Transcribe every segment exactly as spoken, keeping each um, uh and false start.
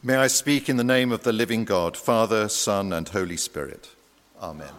May I speak in the name of the living God, Father, Son, and Holy Spirit. Amen.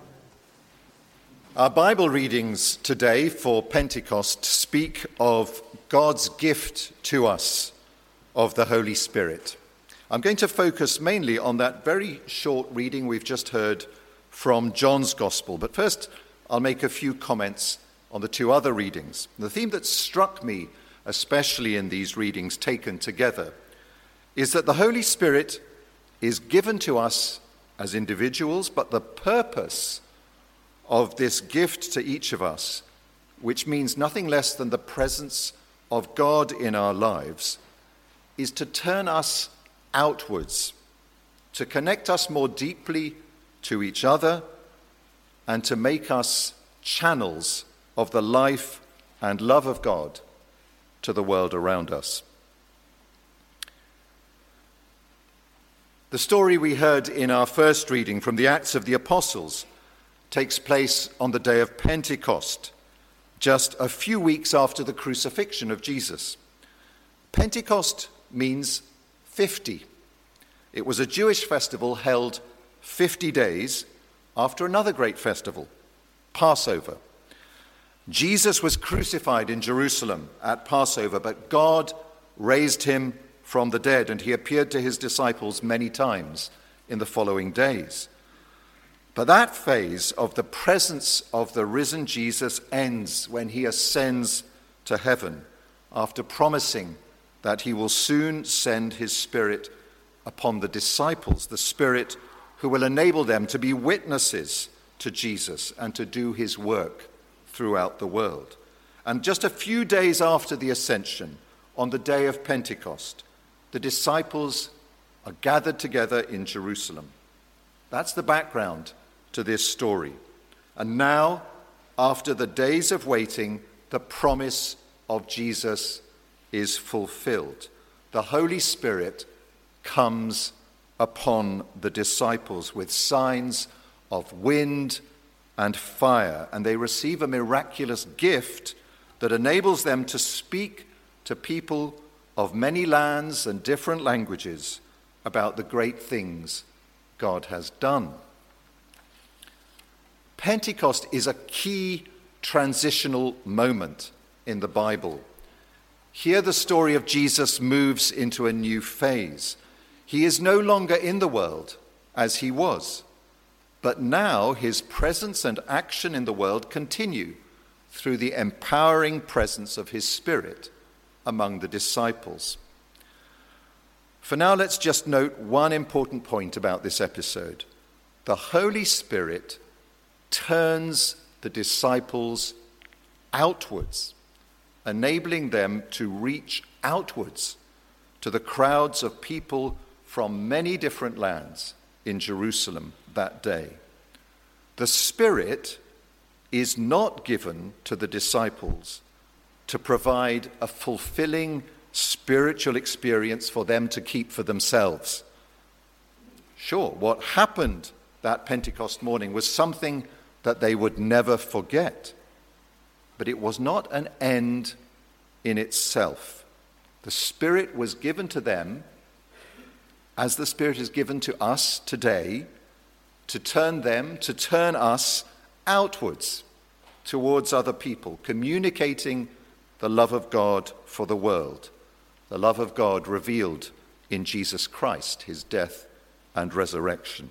Our Bible readings today for Pentecost speak of God's gift to us of the Holy Spirit. I'm going to focus mainly on that very short reading we've just heard from John's Gospel. But first, I'll make a few comments on the two other readings. The theme that struck me, especially in these readings taken together, is that the Holy Spirit is given to us as individuals, but the purpose of this gift to each of us, which means nothing less than the presence of God in our lives, is to turn us outwards, to connect us more deeply to each other, and to make us channels of the life and love of God to the world around us. The story we heard in our first reading from the Acts of the Apostles takes place on the day of Pentecost, just a few weeks after the crucifixion of Jesus. Pentecost means fifty. It was a Jewish festival held fifty days after another great festival, Passover. Jesus was crucified in Jerusalem at Passover, but God raised him from the dead, and he appeared to his disciples many times in the following days. But that phase of the presence of the risen Jesus ends when he ascends to heaven, after promising that he will soon send his Spirit upon the disciples, the Spirit who will enable them to be witnesses to Jesus and to do his work throughout the world. And just a few days after the ascension, on the day of Pentecost, the disciples are gathered together in Jerusalem. That's the background to this story. And now, after the days of waiting, the promise of Jesus is fulfilled. The Holy Spirit comes upon the disciples with signs of wind and fire, and they receive a miraculous gift that enables them to speak to people of many lands and different languages about the great things God has done. Pentecost is a key transitional moment in the Bible. Here the story of Jesus moves into a new phase. He is no longer in the world as he was, but now his presence and action in the world continue through the empowering presence of his Spirit among the disciples. For now, let's just note one important point about this episode. The Holy Spirit turns the disciples outwards, enabling them to reach outwards to the crowds of people from many different lands in Jerusalem that day. The Spirit is not given to the disciples to provide a fulfilling spiritual experience for them to keep for themselves. Sure, what happened that Pentecost morning was something that they would never forget, but it was not an end in itself. The Spirit was given to them, as the Spirit is given to us today, to turn them, to turn us outwards towards other people, communicating the love of God for the world, the love of God revealed in Jesus Christ, his death and resurrection.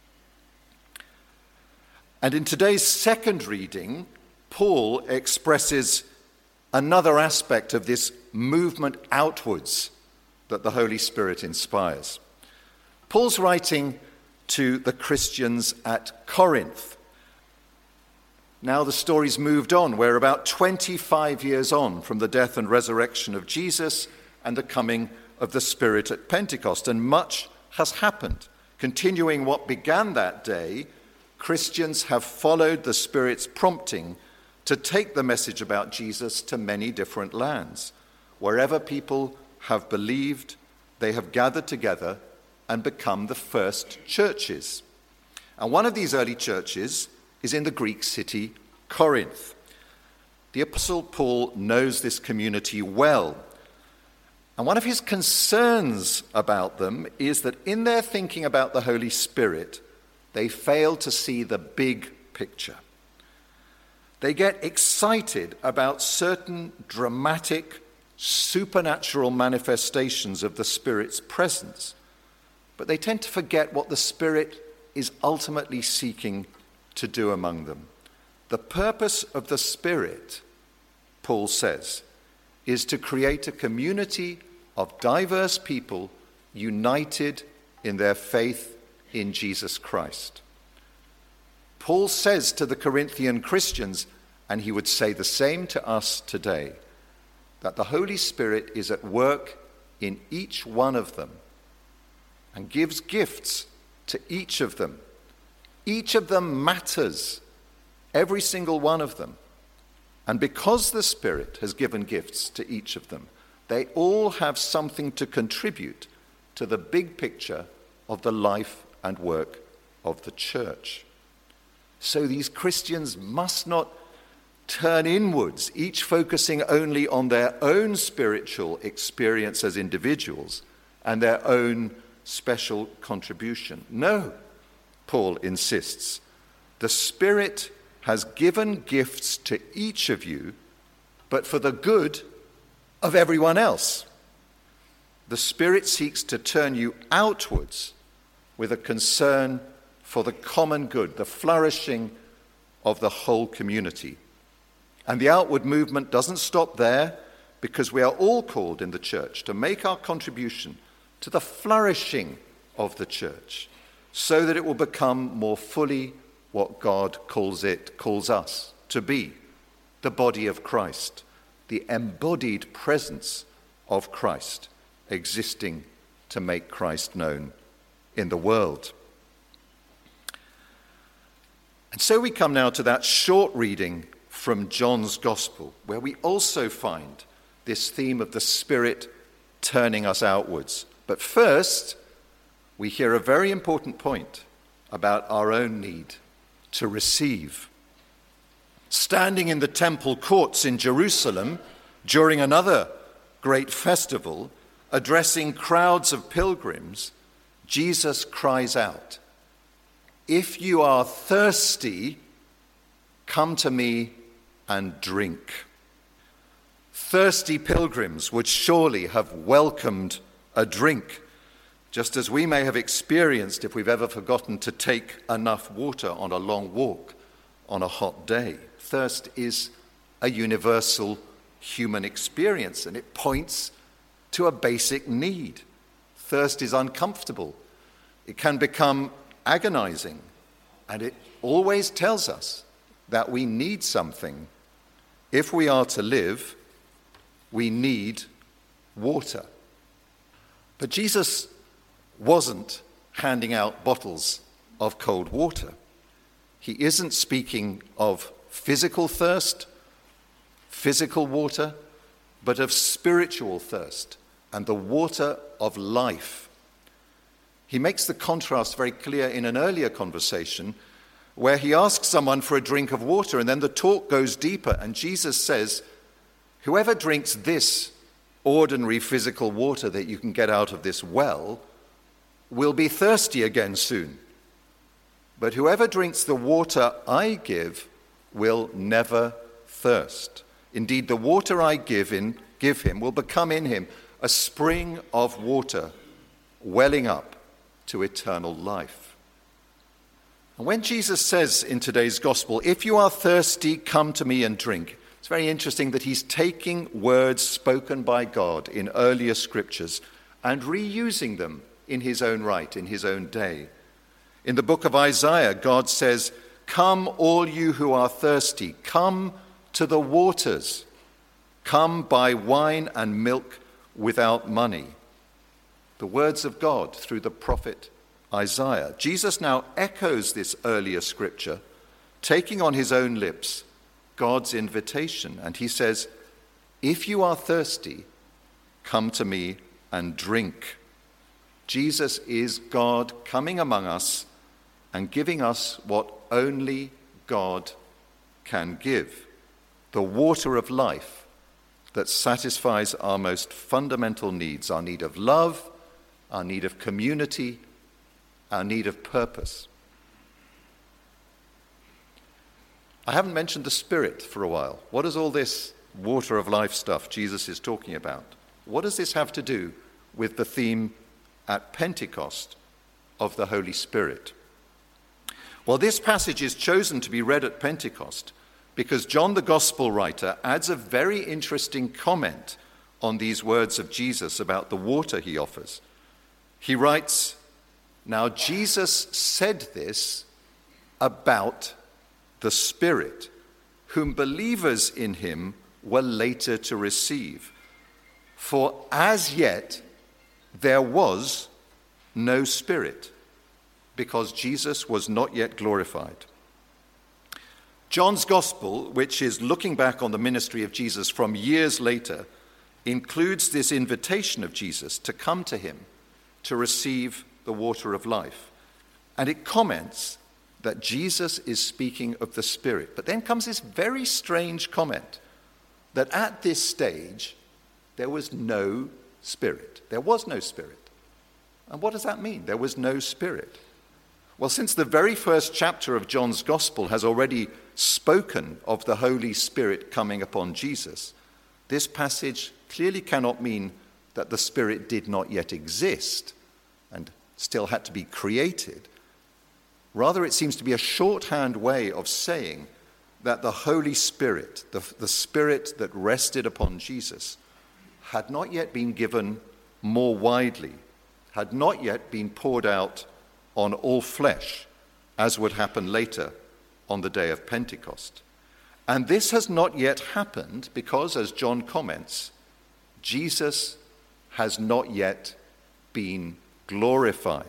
And in today's second reading, Paul expresses another aspect of this movement outwards that the Holy Spirit inspires. Paul's writing to the Christians at Corinth. Now the story's moved on. We're about twenty-five years on from the death and resurrection of Jesus and the coming of the Spirit at Pentecost, and much has happened. Continuing what began that day, Christians have followed the Spirit's prompting to take the message about Jesus to many different lands. Wherever people have believed, they have gathered together and become the first churches. And one of these early churches is in the Greek city Corinth. The Apostle Paul knows this community well, And one of his concerns about them is that in their thinking about the Holy Spirit, they fail to see the big picture. They get excited about certain dramatic, supernatural manifestations of the Spirit's presence, but they tend to forget what the Spirit is ultimately seeking to do among them. The purpose of the Spirit, Paul says, is to create a community of diverse people united in their faith in Jesus Christ. Paul says to the Corinthian Christians, and he would say the same to us today, that the Holy Spirit is at work in each one of them and gives gifts to each of them. Each of them matters, every single one of them. And because the Spirit has given gifts to each of them, they all have something to contribute to the big picture of the life and work of the church. So these Christians must not turn inwards, each focusing only on their own spiritual experience as individuals and their own special contribution. No, Paul insists, the Spirit has given gifts to each of you, but for the good of everyone else. The Spirit seeks to turn you outwards with a concern for the common good, the flourishing of the whole community. And the outward movement doesn't stop there, because we are all called in the church to make our contribution to the flourishing of the church, so that it will become more fully what God calls it, calls us to be, the body of Christ, the embodied presence of Christ, existing to make Christ known in the world. And so we come now to that short reading from John's Gospel, where we also find this theme of the Spirit turning us outwards. But first, we hear a very important point about our own need to receive. Standing in the temple courts in Jerusalem during another great festival, addressing crowds of pilgrims, Jesus cries out, "If you are thirsty, come to me and drink." Thirsty pilgrims would surely have welcomed a drink, just as we may have experienced if we've ever forgotten to take enough water on a long walk on a hot day. Thirst is a universal human experience, and it points to a basic need. Thirst is uncomfortable. It can become agonizing, and it always tells us that we need something. If we are to live, we need water. But Jesus wasn't handing out bottles of cold water. He isn't speaking of physical thirst, physical water, but of spiritual thirst and the water of life. He makes the contrast very clear in an earlier conversation where he asks someone for a drink of water, and then the talk goes deeper, and Jesus says, "Whoever drinks this ordinary physical water that you can get out of this well will be thirsty again soon. But whoever drinks the water I give will never thirst. Indeed, the water I give in, give him will become in him a spring of water welling up to eternal life." And when Jesus says in today's gospel, "If you are thirsty, come to me and drink," it's very interesting that he's taking words spoken by God in earlier scriptures and reusing them in his own right, in his own day. In the book of Isaiah, God says, "Come, all you who are thirsty, come to the waters. Come, buy wine and milk without money." The words of God through the prophet Isaiah. Jesus now echoes this earlier scripture, taking on his own lips God's invitation. And he says, "If you are thirsty, come to me and drink." Jesus is God coming among us and giving us what only God can give, the water of life, that satisfies our most fundamental needs, our need of love, our need of community, our need of purpose. I haven't mentioned the Spirit for a while. What is all this water of life stuff Jesus is talking about? What does this have to do with the theme at Pentecost of the Holy Spirit? Well, this passage is chosen to be read at Pentecost because John the Gospel writer adds a very interesting comment on these words of Jesus about the water he offers. He writes, "Now Jesus said this about the Spirit, whom believers in him were later to receive. For as yet there was no Spirit, because Jesus was not yet glorified." John's Gospel, which is looking back on the ministry of Jesus from years later, includes this invitation of Jesus to come to him to receive the water of life. And it comments that Jesus is speaking of the Spirit. But then comes this very strange comment that at this stage, there was no Spirit. There was no Spirit. And what does that mean? There was no Spirit. Well, since the very first chapter of John's Gospel has already spoken of the Holy Spirit coming upon Jesus, this passage clearly cannot mean that the Spirit did not yet exist and still had to be created. Rather, it seems to be a shorthand way of saying that the Holy Spirit, the, the Spirit that rested upon Jesus, had not yet been given more widely, had not yet been poured out on all flesh, as would happen later on the day of Pentecost. And this has not yet happened because, as John comments, Jesus has not yet been glorified.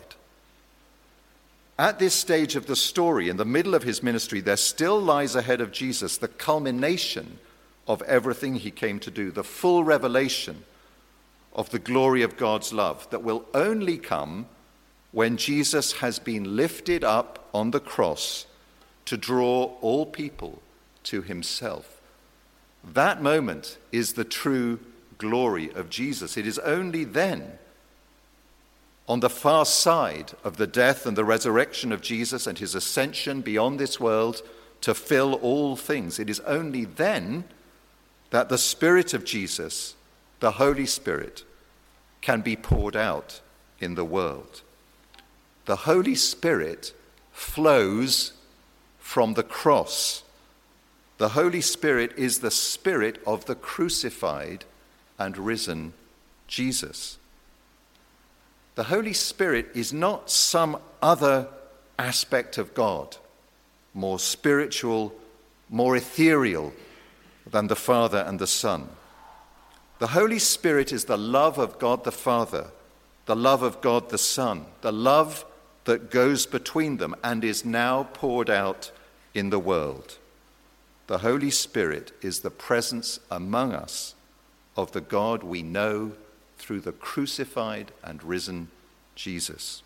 At this stage of the story, in the middle of his ministry, there still lies ahead of Jesus the culmination of everything he came to do, the full revelation of the glory of God's love that will only come when Jesus has been lifted up on the cross to draw all people to himself. That moment is the true glory of Jesus. It is only then, on the far side of the death and the resurrection of Jesus and his ascension beyond this world to fill all things, it is only then that the Spirit of Jesus, the Holy Spirit, can be poured out in the world. The Holy Spirit flows from the cross. The Holy Spirit is the Spirit of the crucified and risen Jesus. The Holy Spirit is not some other aspect of God, more spiritual, more ethereal than the Father and the Son. The Holy Spirit is the love of God the Father, the love of God the Son, the love that goes between them and is now poured out in the world. The Holy Spirit is the presence among us of the God we know through the crucified and risen Jesus.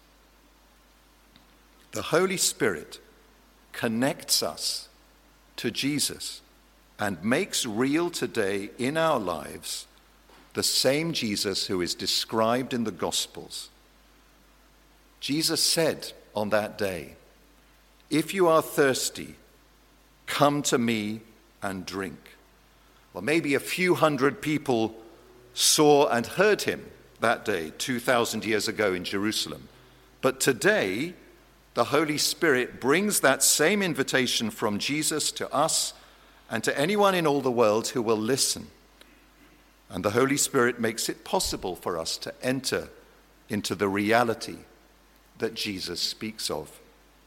The Holy Spirit connects us to Jesus and makes real today in our lives the same Jesus who is described in the Gospels. Jesus said on that day, "If you are thirsty, come to me and drink." Well, maybe a few hundred people saw and heard him that day, two thousand years ago in Jerusalem. But today, the Holy Spirit brings that same invitation from Jesus to us and to anyone in all the world who will listen. And the Holy Spirit makes it possible for us to enter into the reality that Jesus speaks of.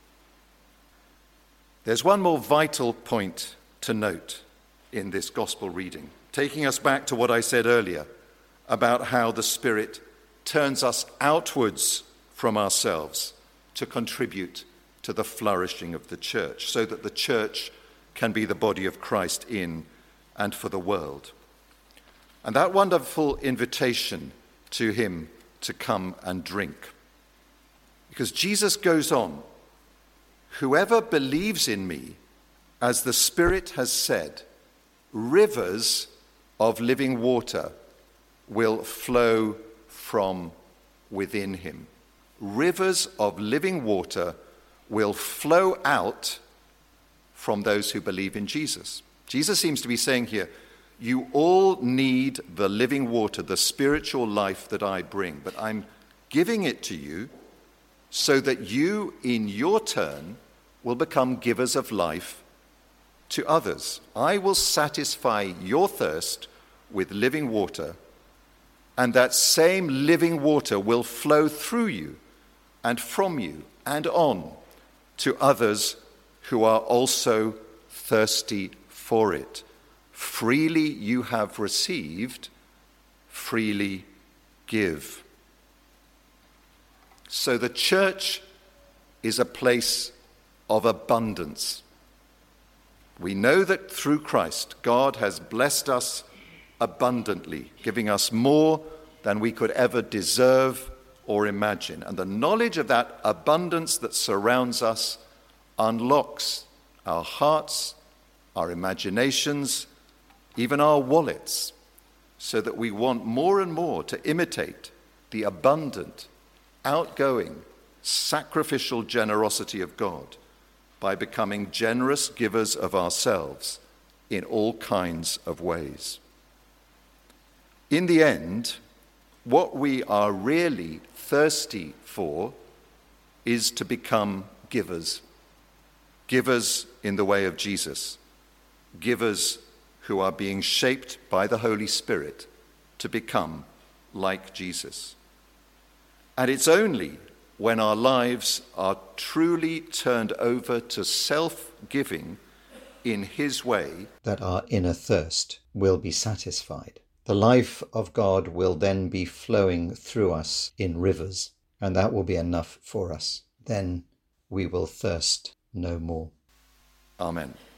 There's one more vital point to note in this gospel reading, taking us back to what I said earlier about how the Spirit turns us outwards from ourselves to contribute to the flourishing of the church, so that the church can be the body of Christ in and for the world. And that wonderful invitation to him to come and drink. Because Jesus goes on, "Whoever believes in me, as the Spirit has said, rivers of living water will flow from within him. Rivers of living water will flow out from those who believe in Jesus. Jesus seems to be saying here, you all need the living water, the spiritual life that I bring, but I'm giving it to you so that you, in your turn, will become givers of life to others. I will satisfy your thirst with living water, and that same living water will flow through you and from you and on to others who are also thirsty for it. Freely you have received, freely give. So the church is a place of abundance. We know that through Christ, God has blessed us abundantly, giving us more than we could ever deserve or imagine. And the knowledge of that abundance that surrounds us unlocks our hearts, our imaginations, even our wallets, so that we want more and more to imitate the abundant, outgoing, sacrificial generosity of God by becoming generous givers of ourselves in all kinds of ways. In the end, what we are really thirsty for is to become givers. Givers in the way of Jesus. Givers who are being shaped by the Holy Spirit to become like Jesus. And it's only when our lives are truly turned over to self-giving in his way that our inner thirst will be satisfied. The life of God will then be flowing through us in rivers, and that will be enough for us. Then we will thirst no more. Amen.